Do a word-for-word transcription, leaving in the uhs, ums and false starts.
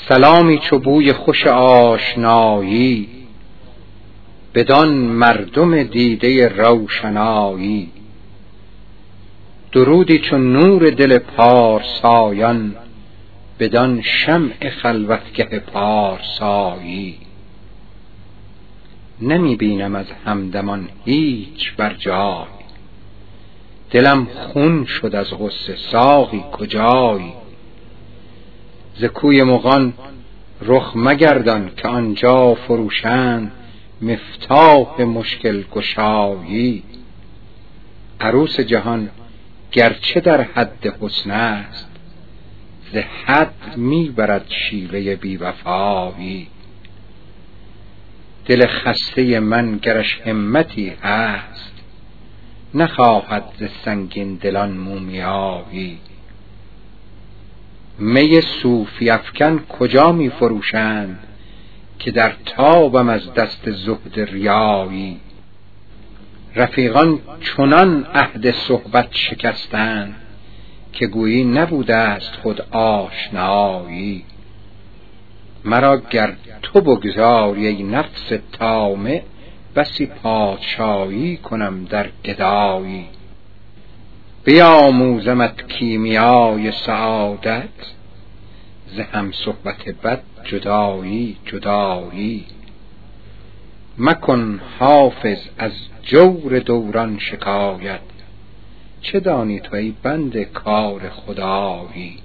سلامی چو بوی خوش آشنایی، بدان مردم دیده روشنایی. درودی چون نور دل پارسایان، بدان شمع خلوتگه پارسایی. نمی بینم از همدمان هیچ بر جای، دلم خون شد از غصه ساقی کجایی. ز کوی مغان رخ مگردان که آنجا فروشند مفتاح مشکل گشایی. عروس جهان گرچه در حد حسن است، ز حد می برد شیوه بی وفایی. دل خسته من گرش همتی هست، نخواهد ز سنگین دلان مومیایی. می صوفی افکن کجا می فروشند، که در تابم از دست زهد ریایی. رفیقان چنان عهد صحبت شکستند، که گویی نبوده است خود آشنایی. مرا گر تو بگذاری ای نفس طامع، بسی پادشایی کنم در گدایی. بیاموزمت کیمیای سعادت، ز هم صحبت بد جدایی جدایی. مکن حافظ از جور دوران شکایت، چه دانی تو ای بنده کار خدایی.